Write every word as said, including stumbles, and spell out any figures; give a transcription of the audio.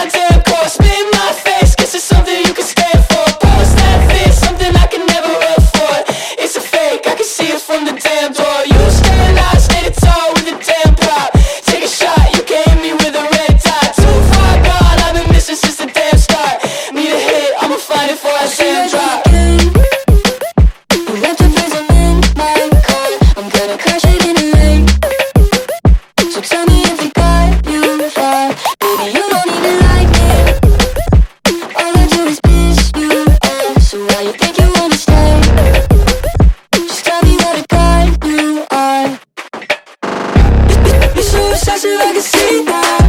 my damn core. Spit in my face, guess it's something you can stand for. Promise that face, something I can never afford. It's a fake, I can see it from the damn door. You stand out, standing tall with a damn prop. Take a shot, you can hit me with a red dot. Too far gone, I've been missing since the damn start. Need a hit, I'ma find it before I damn drop. You left a present in my car. I'm gonna crash it in the rain. So tell me if they got you far. Baby, you don't even like me. All I do is piss you off. So why you think you wanna stay? Just tell me what a guy you are. You're so obsessive, I can see that.